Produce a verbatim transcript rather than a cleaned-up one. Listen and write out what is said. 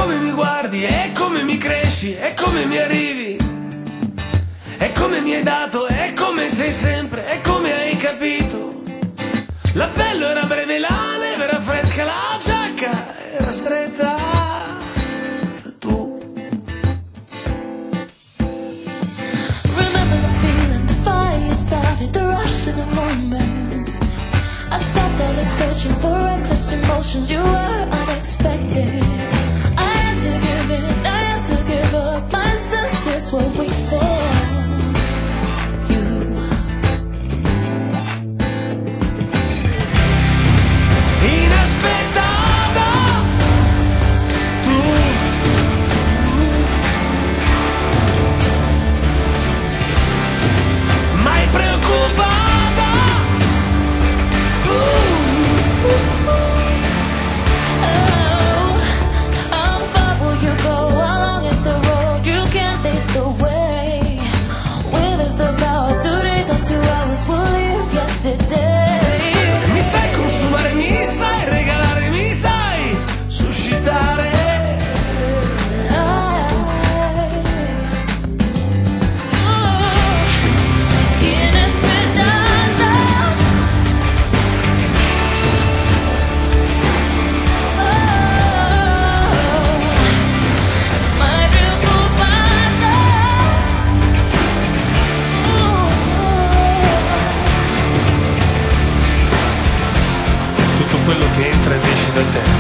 come mi guardi, è come mi cresci, è come mi arrivi, è come mi hai dato, è come sei sempre, è come hai capito. L'appello era breve, la neve era fresca, la giacca era stretta. Tu remember the feeling, the fire started, the rush of the moment. I stopped all the searching for reckless emotions. You were unexpected. I had to give in, I had to give up. My senses were weak for you. Inaspettata, tu mai preoccupata, tu. Oh, how far will you go? How long is the road? You can't leave the way. Where is the power? Two days or two hours will leave yesterday. Mi sai consumare, mi sai regalare, mi sai suscitare. Inaspettata, mai preoccupata. Tutto quello che entra ed esce da te